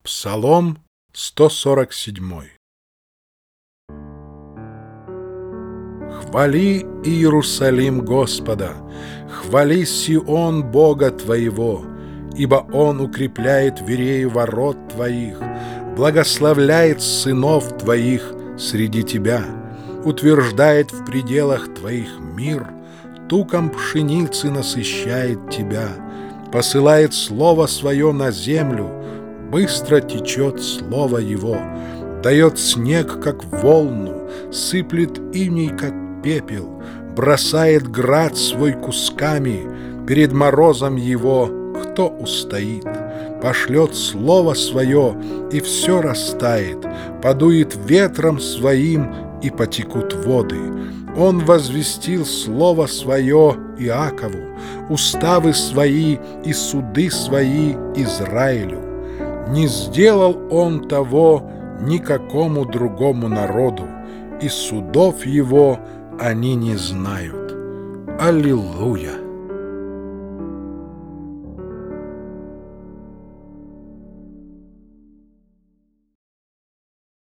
Псалом 147. Хвали, Иерусалим, Господа, хвали Сион, Бога твоего, ибо Он укрепляет вереи ворот твоих, благословляет сынов твоих среди тебя, утверждает в пределах твоих мир, туком пшеницы насыщает тебя, посылает слово свое на землю, быстро течет слово его, дает снег, как волну, сыплет иней, как пепел, бросает град свой кусками, перед морозом его кто устоит? Пошлет слово свое, и все растает, подует ветром своим, и потекут воды. Он возвестил слово свое Иакову, уставы свои и суды свои Израилю. Не сделал он того никакому другому народу, и судов его они не знают. Аллилуйя!